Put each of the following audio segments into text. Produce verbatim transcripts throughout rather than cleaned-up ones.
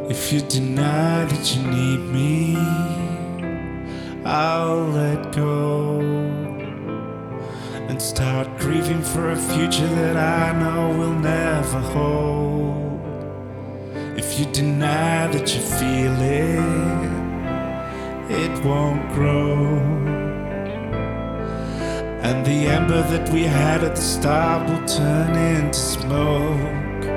If you deny that you need me, I'll let go and start grieving for a future that I know will never hold. If you deny that you feel it, it won't grow. And the ember that we had at the start will turn into smoke.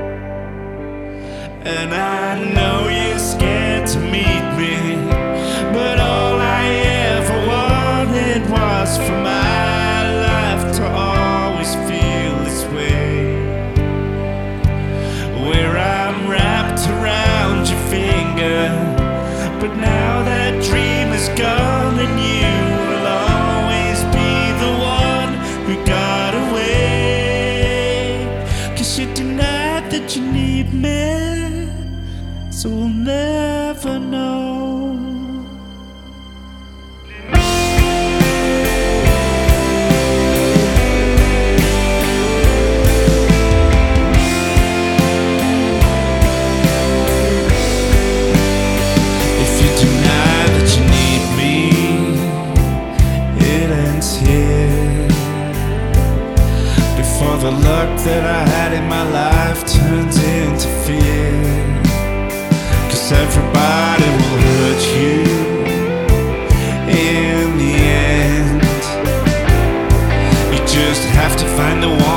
And I know you're scared to meet me, but all I ever wanted was for my life to always feel this way, where I'm wrapped around your finger. But now that dream is gone, and you will always be the one who got away. 'Cause you denied that you need me, so we'll never know. If you deny that you need me, it ends here, before the luck that I had in my life turns into fear. 'Cause everybody will hurt you in the end. You just have to find the one